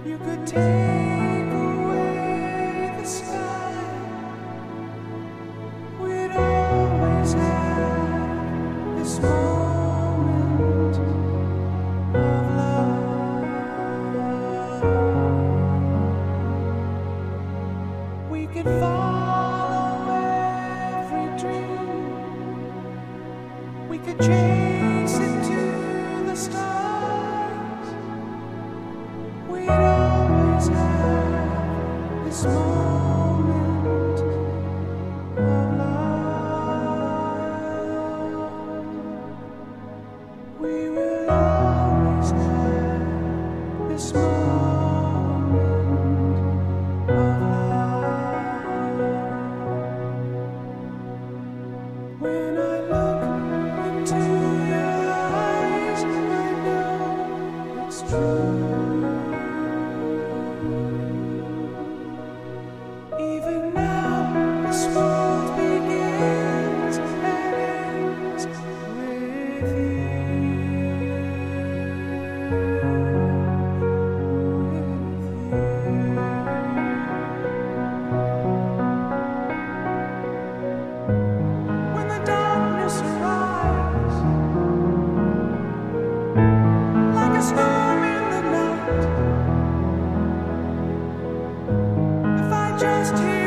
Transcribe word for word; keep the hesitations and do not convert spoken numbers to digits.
You could take away the sky, we'd always have this moment of love. We could follow every dream, we could chase it to the stars. We'd always have this moment of love. We will always have this moment of love. When I look into your eyes, I know it's true. Even now, this world begins and ends with you. When the darkness arrives, like a storm in the night, if I just hear